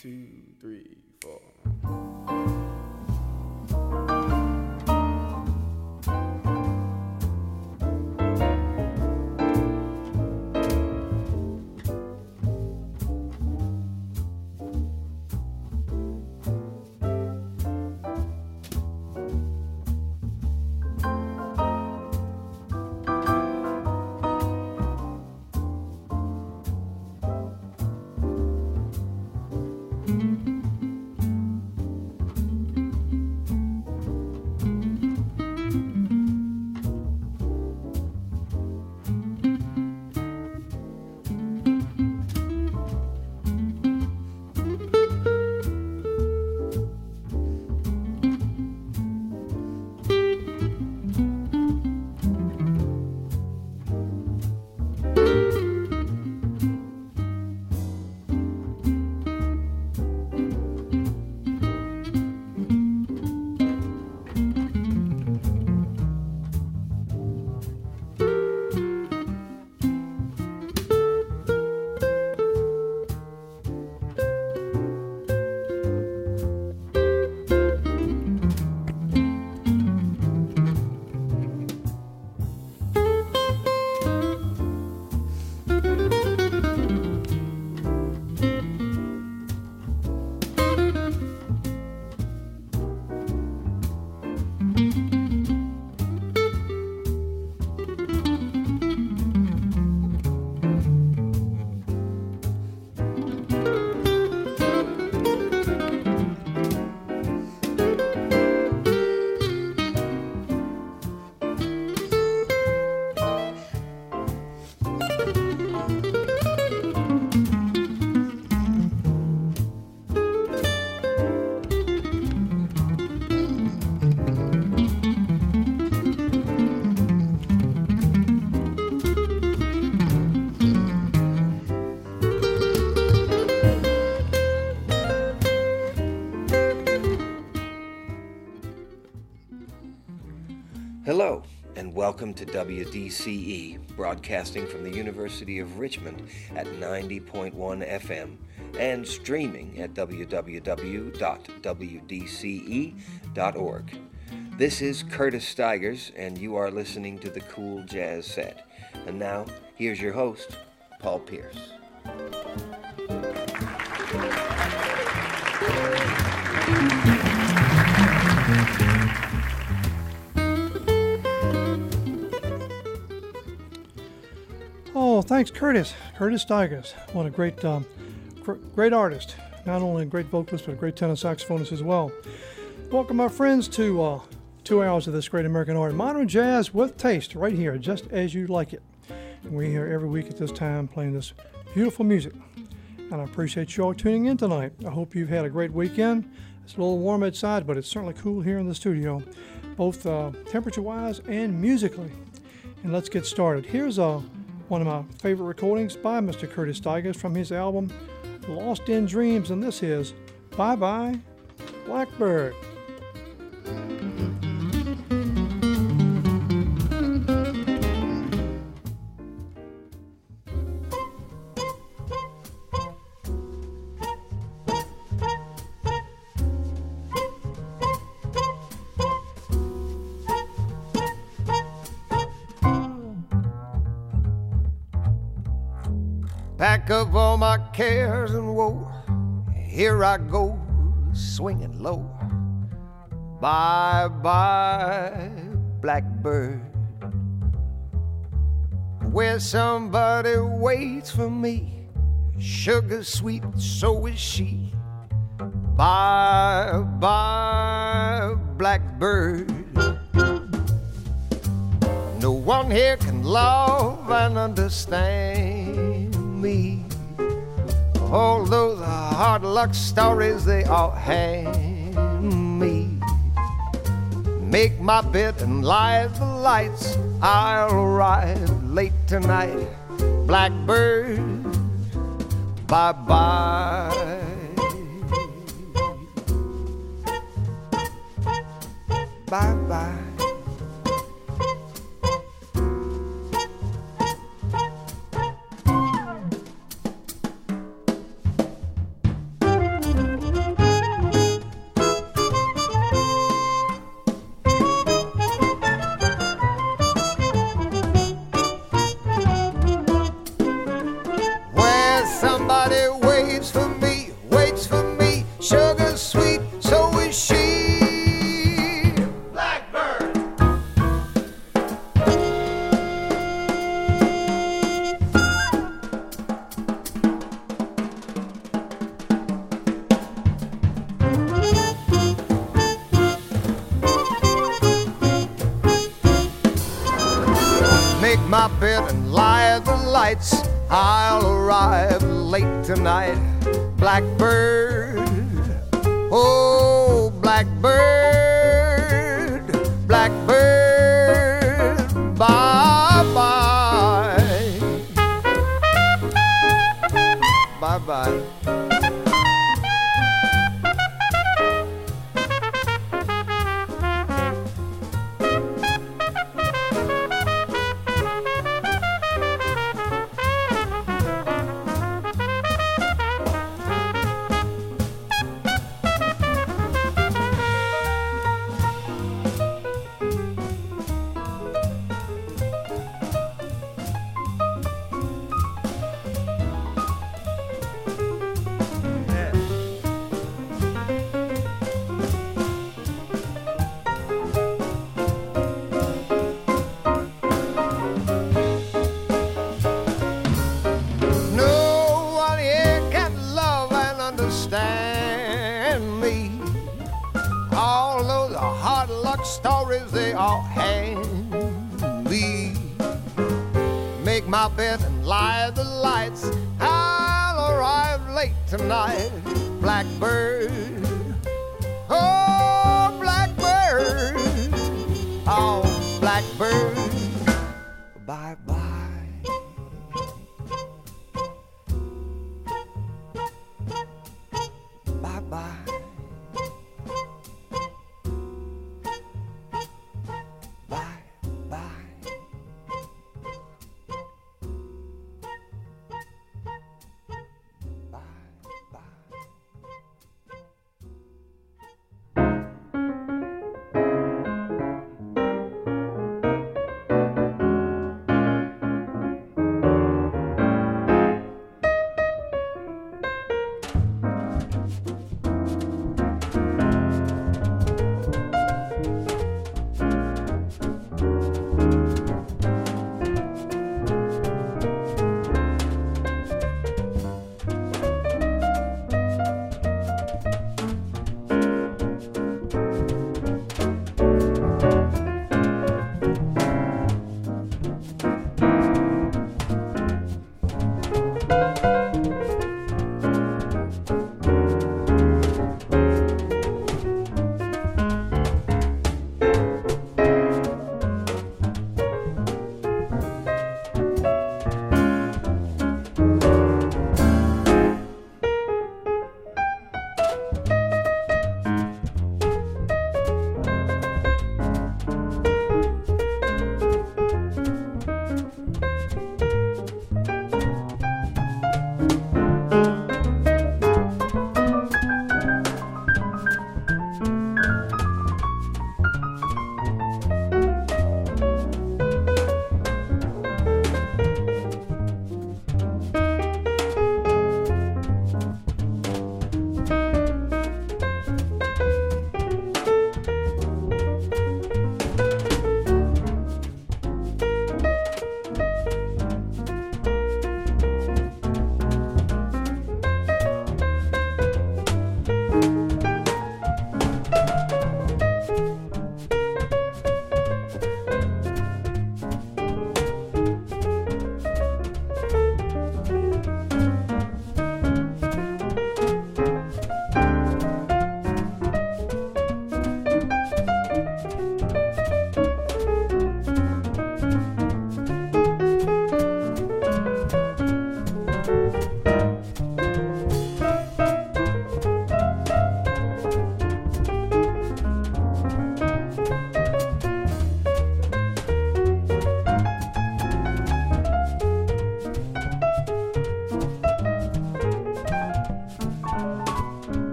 2, 3, 4. Hello, and welcome to WDCE, broadcasting from the University of Richmond at 90.1 FM and streaming at www.wdce.org. This is Curtis Stigers, and you are listening to the Cool Jazz Set. And now, here's your host, Paul Pierce. Oh, thanks, Curtis. Curtis Stigers. What a great great artist. Not only a great vocalist, but a great tenor saxophonist as well. Welcome, my friends, to 2 hours of this great American art. Modern jazz with taste, right here, just as you like it. And we're here every week at this time playing this beautiful music. And I appreciate you all tuning in tonight. I hope you've had a great weekend. It's a little warm outside, but it's certainly cool here in the studio, both temperature-wise and musically. And let's get started. Here's one of my favorite recordings by Mr. Curtis Stigers from his album Lost in Dreams, and this is Bye Bye Blackbird. Pack up all my cares and woe, here I go, swinging low. Bye-bye, blackbird, where somebody waits for me. Sugar sweet, so is she. Bye-bye, blackbird. No one here can love and understand me. All those hard luck stories they all hand me. Make my bed and light the lights. I'll arrive late tonight. Blackbird, bye-bye. Bye-bye. lights, I'll arrive late tonight. Blackbird, oh, blackbird, blackbird, bye-bye. Bye-bye. Stories they all hand me. Make my bed and light the lights. I'll arrive late tonight. Blackbird, oh, blackbird, oh, blackbird, bye-bye. Bye-bye.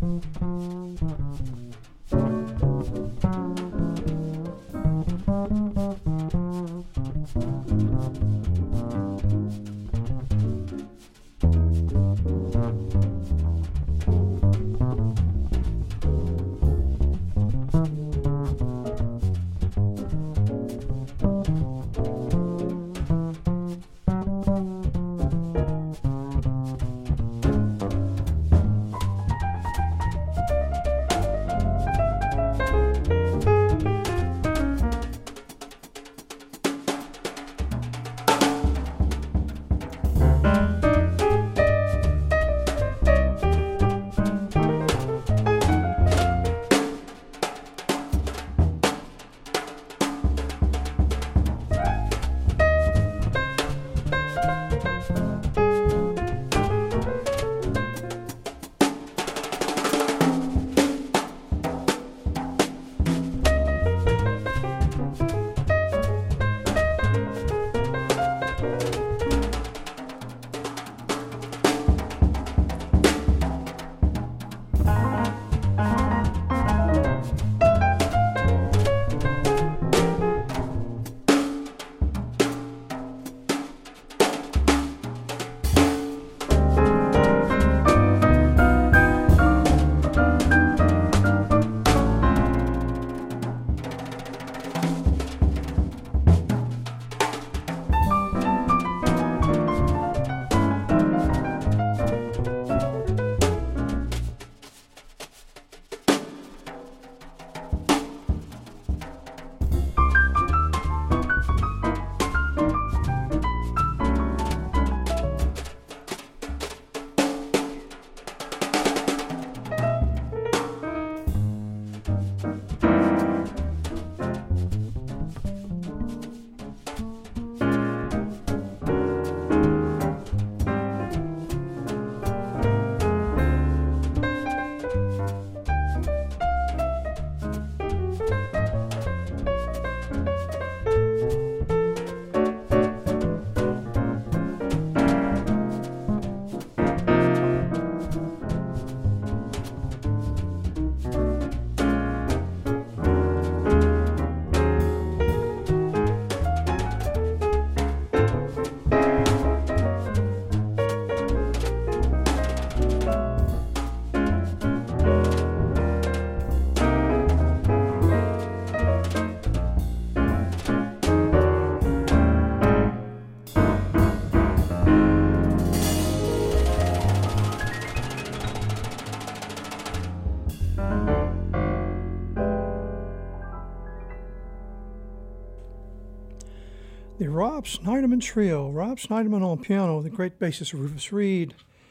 The Rob Schneiderman Trio. Rob Schneiderman on piano, the great bassist Rufus Reid.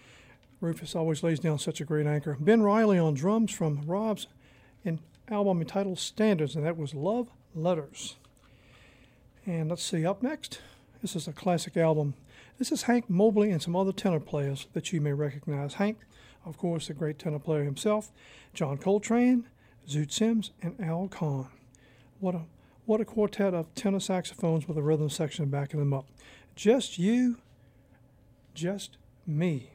Rufus always lays down such a great anchor. Ben Riley on drums from Rob's album entitled Standards, and that was Love Letters. And let's see, up next, this is a classic album. This is Hank Mobley and some other tenor players that you may recognize. Hank, of course, the great tenor player himself, John Coltrane, Zoot Sims, and Al Kahn. What a quartet of tenor saxophones with a rhythm section backing them up. Just you, just me.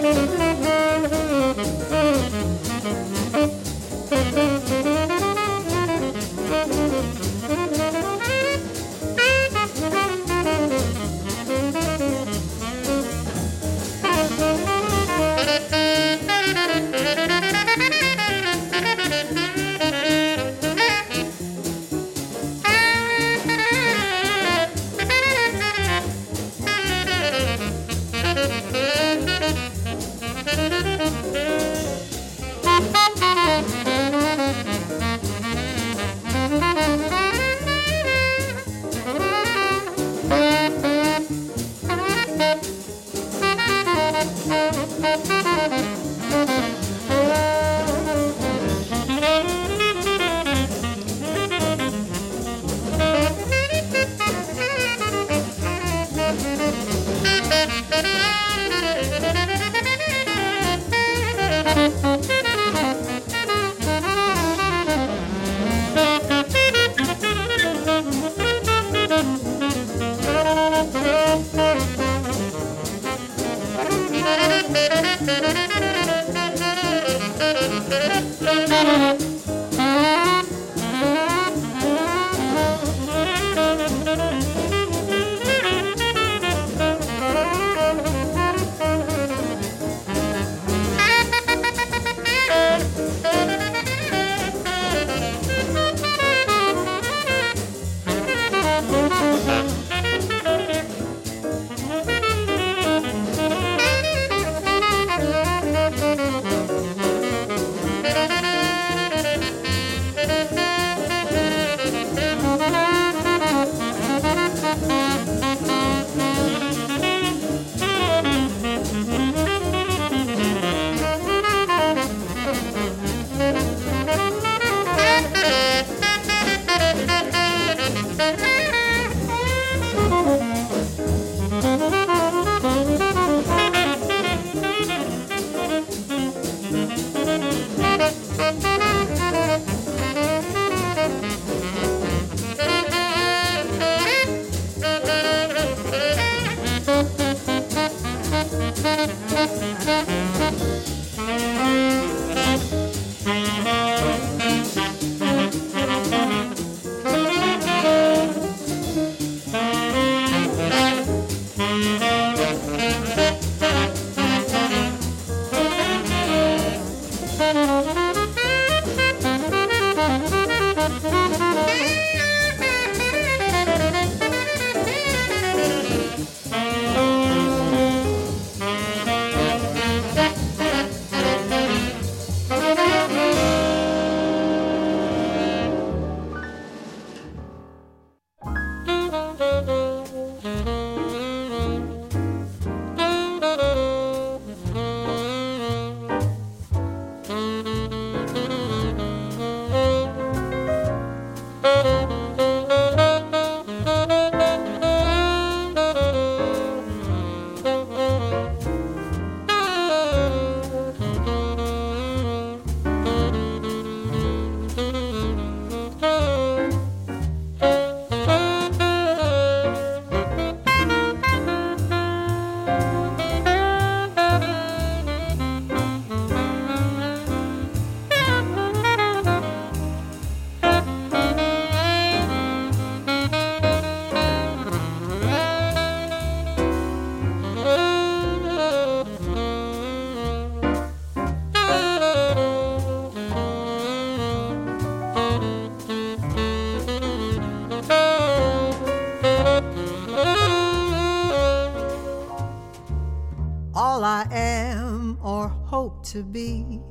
all I am or hope to be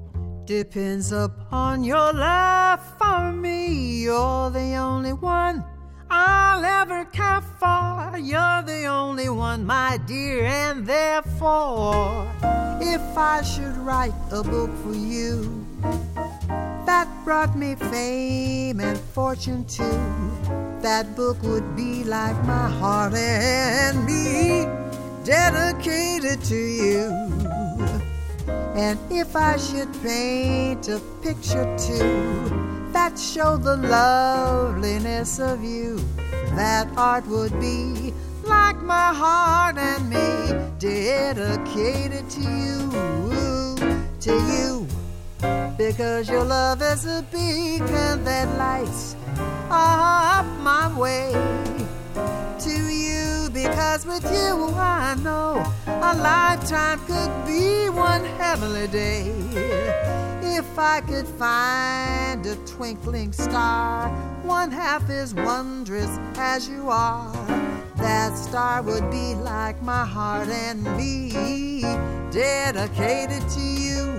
depends upon your love for me. You're the only one I'll ever care for. You're the only one, my dear, and therefore, if I should write a book for you that brought me fame and fortune too, that book would be like my heart and me, dedicated to you. And if I should paint a picture too that showed the loveliness of you, that art would be like my heart and me, dedicated to you, because your love is a beacon that lights up my way. To you, because with you I know a lifetime could be one heavenly day. If I could find a twinkling star, one half as wondrous as you are, that star would be like my heart and me, dedicated to you.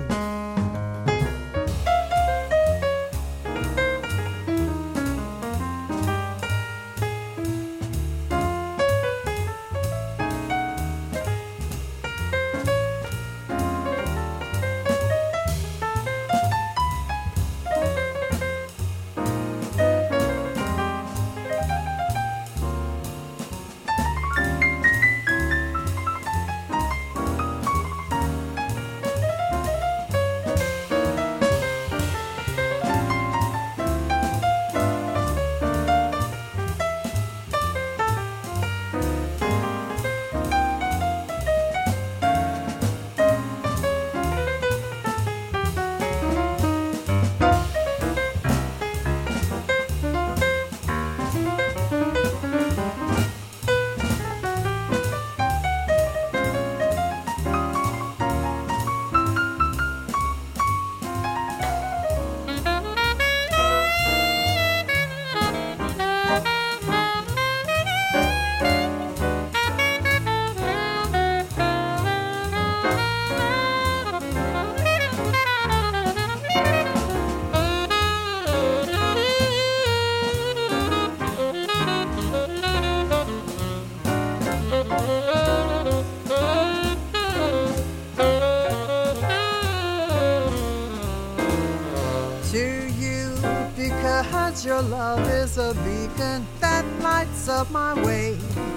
Your love is a beacon that lights up my way.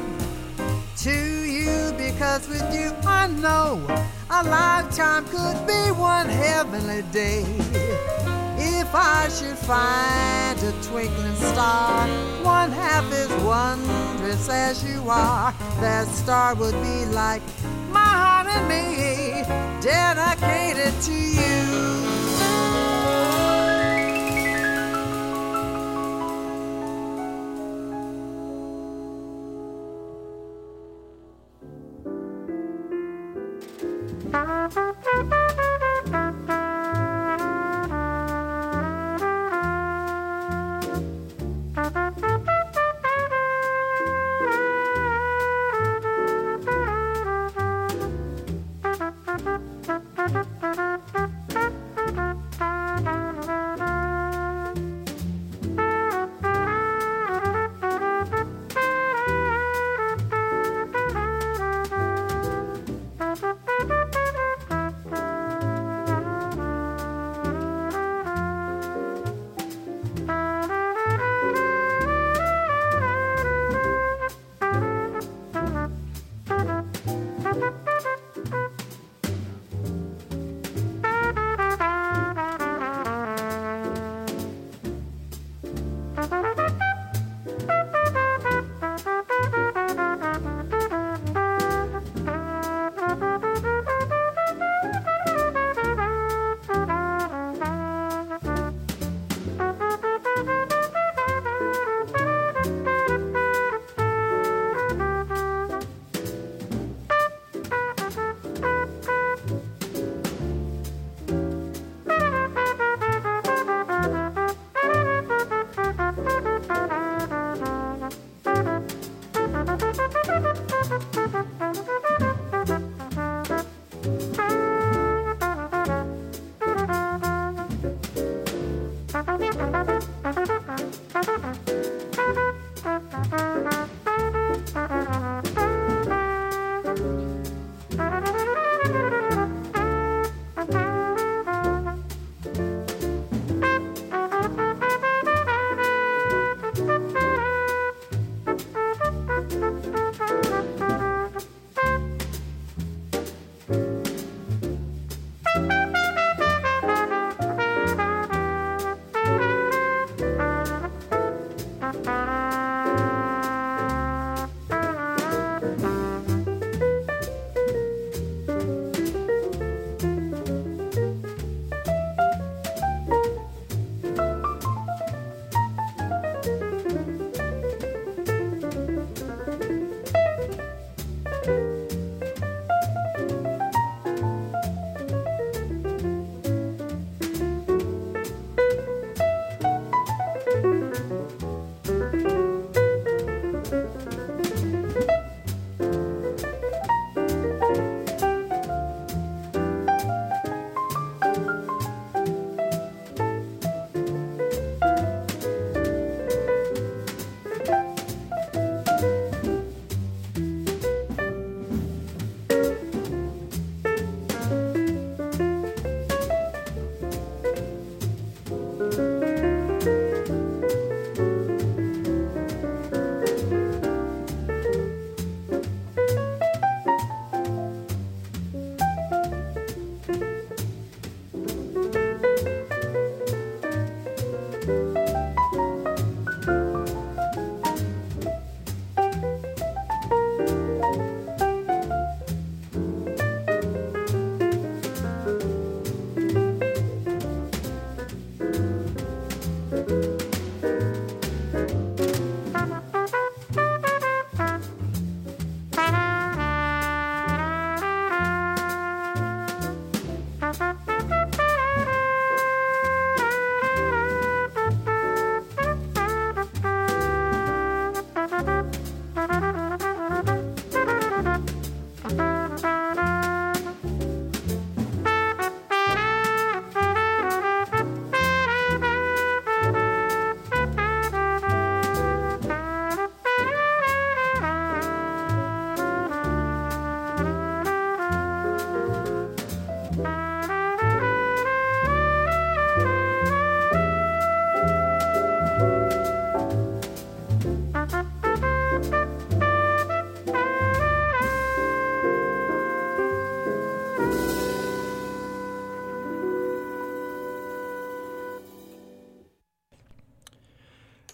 To you, because with you I know a lifetime could be one heavenly day. If I should find a twinkling star, one half as wondrous as you are, that star would be like my heart and me, dedicated to you.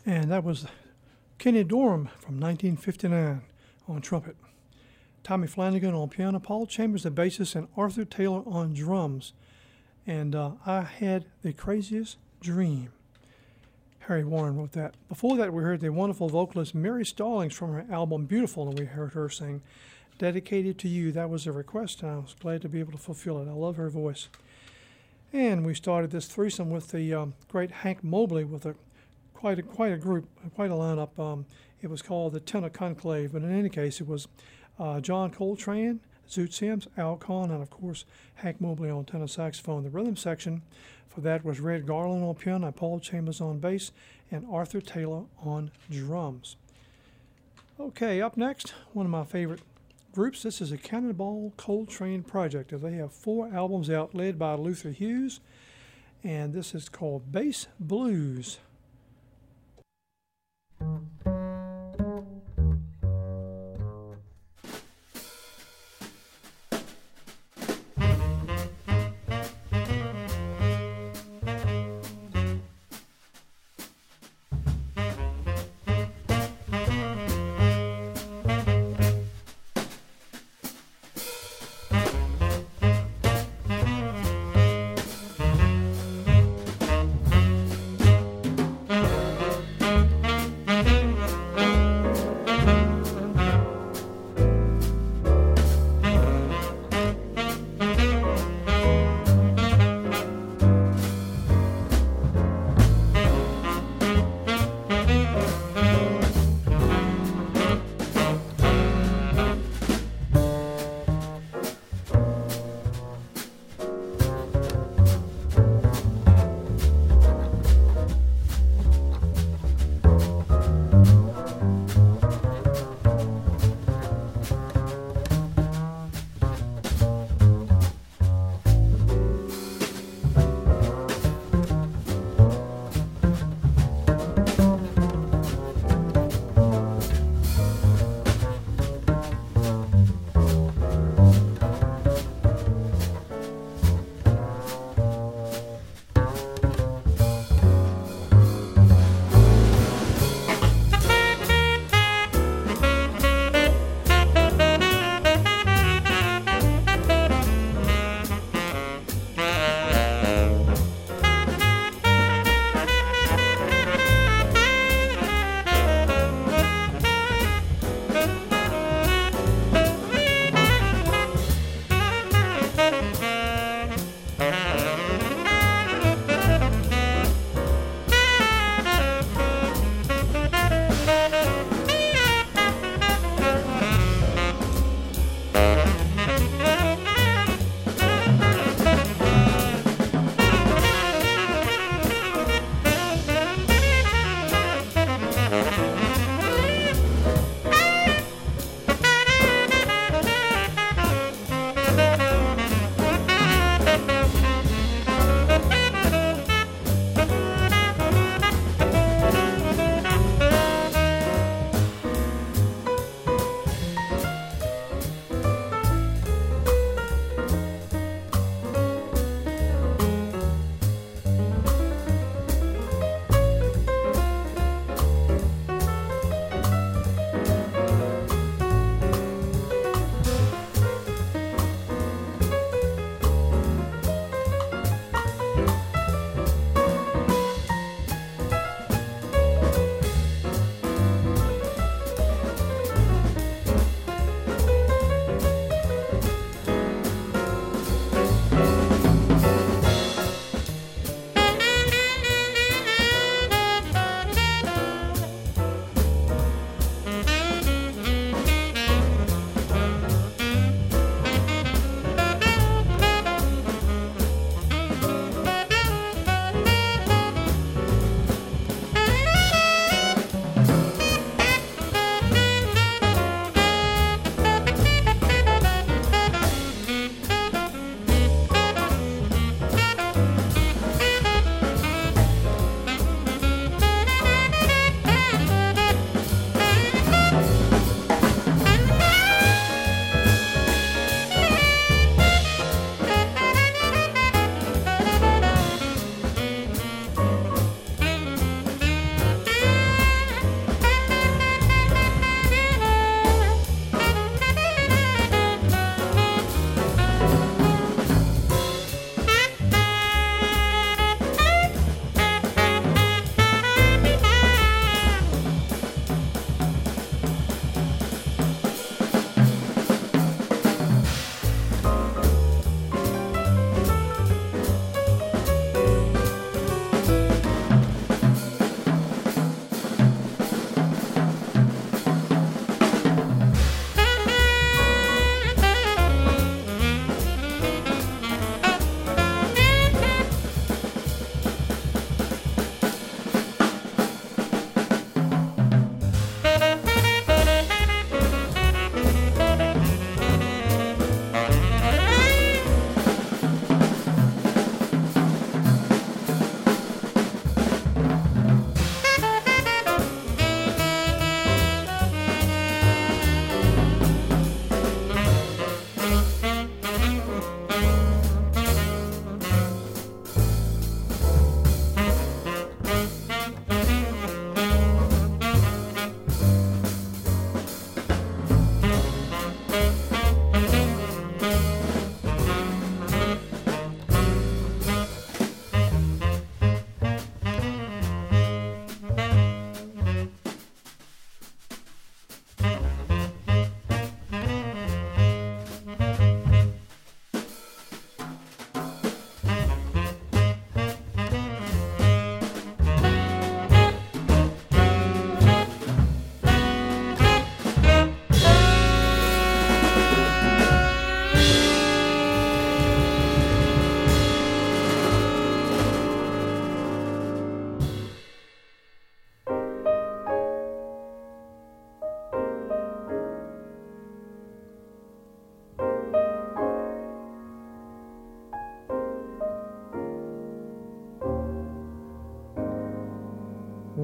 And that was Kenny Dorham from 1959 on trumpet. Tommy Flanagan on piano, Paul Chambers the bassist, and Arthur Taylor on drums. And I Had the Craziest Dream. Harry Warren wrote that. Before that, we heard the wonderful vocalist Mary Stallings from her album Beautiful, and we heard her sing Dedicated to You. That was a request, and I was glad to be able to fulfill it. I love her voice. And we started this threesome with the great Hank Mobley with quite a group, quite a lineup. It was called the Tenor Conclave, but in any case, it was John Coltrane, Zoot Sims, Al Kahn, and of course Hank Mobley on tenor saxophone. The rhythm section for that was Red Garland on piano, Paul Chambers on bass, and Arthur Taylor on drums. Okay, up next, one of my favorite groups. This is a Cannonball Coltrane project. They have 4 albums out, led by Luther Hughes, and this is called Bass Blues.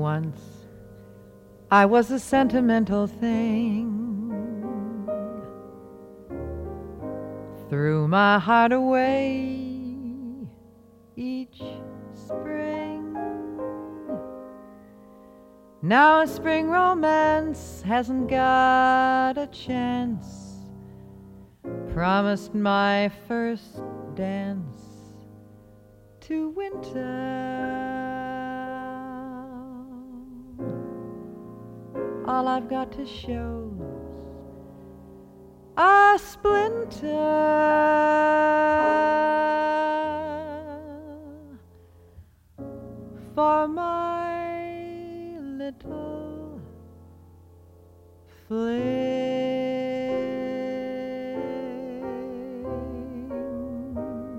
Once I was a sentimental thing. Threw my heart away each spring. Now a spring romance hasn't got a chance. Promised my first dance to winter. All I've got to show's a splinter for my little fling.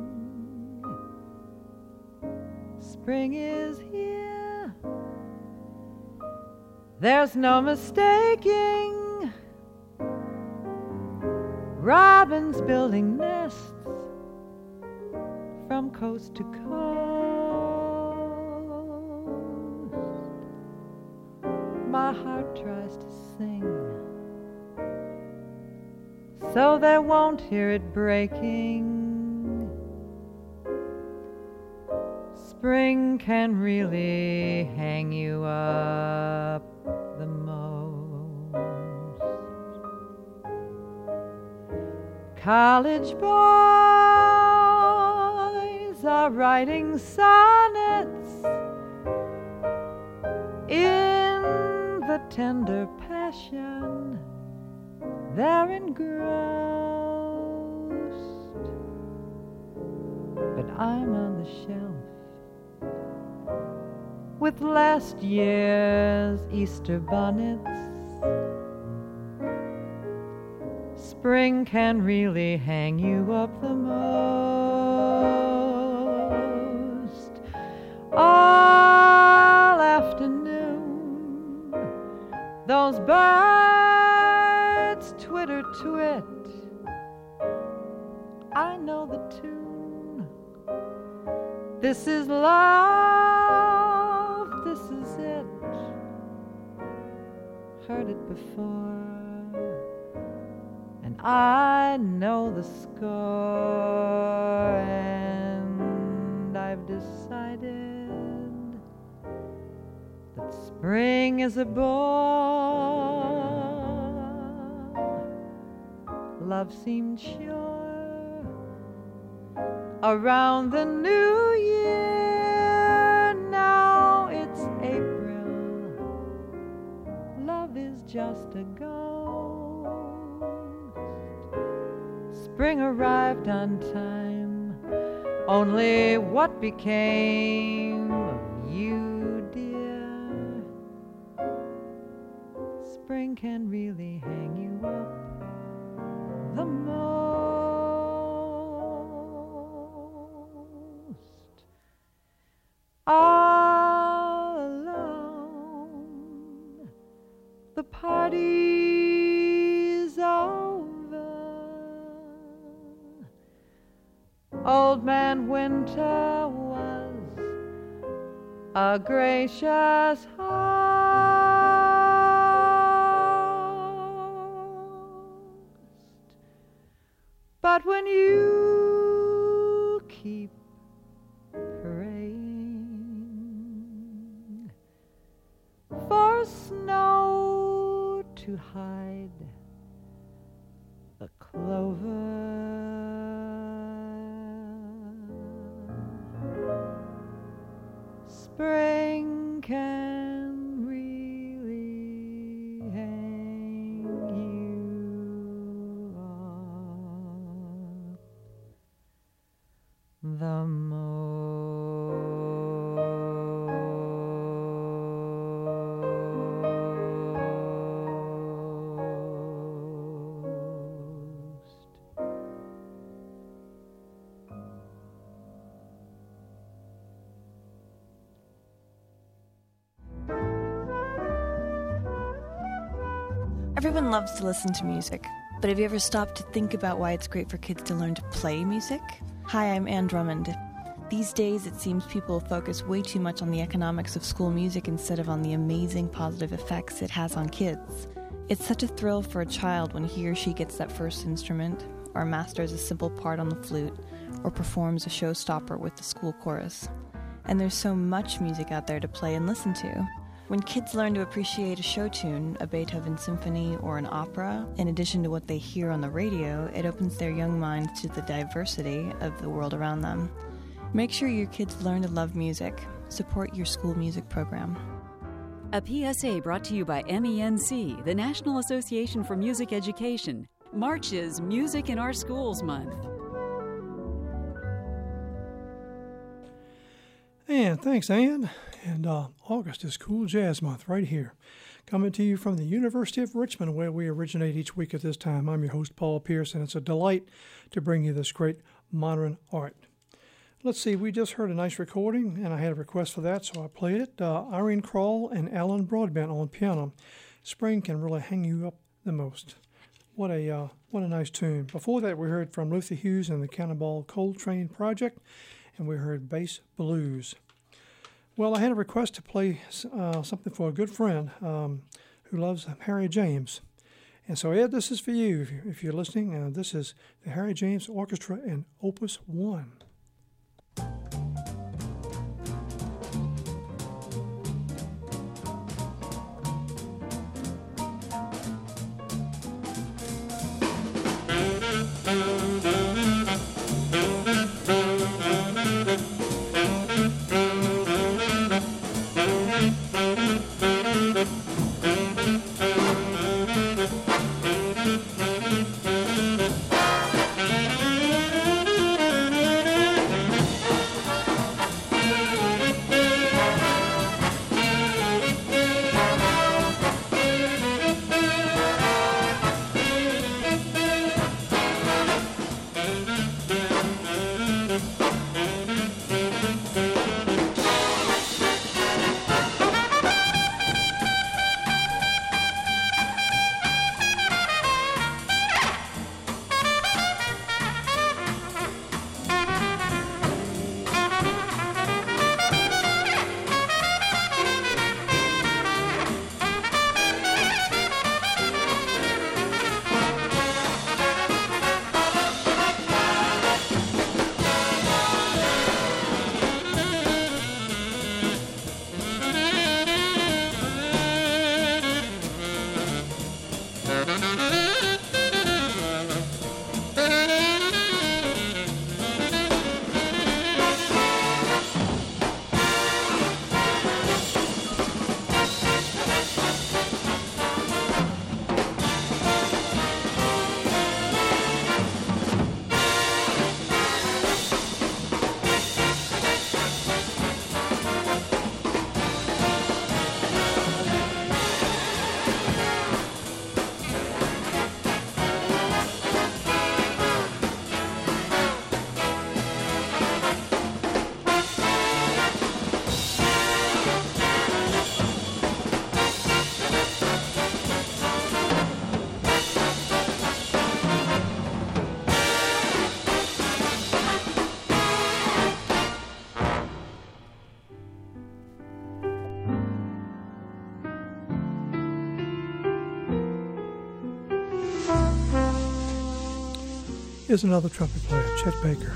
Spring is here, there's no mistaking. Robins building nests from coast to coast. My heart tries to sing, so they won't hear it breaking. Spring can really hang you up the most. College boys are writing sonnets in the tender passion they're engrossed. But I'm on the shelf with last year's Easter bonnets. Spring can really hang you up the most. All afternoon, those birds twitter twit. I know the tune. This is love, this is it. Heard it before. I know the score, and I've decided that spring is a bore. Love seemed sure around the new year. Now it's April. Love is just a ghost. Spring arrived on time. Only what became of you, dear? Spring can really hang you up the most. All alone, the party's over. Old Man Winter was a gracious host. But when you keep praying for snow to hide the clover, spring can really hang you up the most. Everyone loves to listen to music, but have you ever stopped to think about why it's great for kids to learn to play music? Hi, I'm Anne Drummond. These days, it seems people focus way too much on the economics of school music instead of on the amazing positive effects it has on kids. It's such a thrill for a child when he or she gets that first instrument, or masters a simple part on the flute, or performs a showstopper with the school chorus. And there's so much music out there to play and listen to. When kids learn to appreciate a show tune, a Beethoven symphony, or an opera, in addition to what they hear on the radio, it opens their young minds to the diversity of the world around them. Make sure your kids learn to love music. Support your school music program. A PSA brought to you by MENC, the National Association for Music Education. March is Music in Our Schools Month. And thanks, Ann. And August is Cool Jazz Month right here. Coming to you from the University of Richmond, where we originate each week at this time. I'm your host, Paul Pierce, and it's a delight to bring you this great modern art. Let's see, we just heard a nice recording, and I had a request for that, so I played it. Irene Krall and Alan Broadbent on piano. Spring can really hang you up the most. What a nice tune. Before that, we heard from Luther Hughes and the Cannonball Coltrane Project, and we heard Bass Blues. Well, I had a request to play something for a good friend who loves Harry James. And so, Ed, this is for you, if you're listening. This is the Harry James Orchestra and Opus 1. Here's another trumpet player, Chet Baker.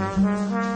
Thank you.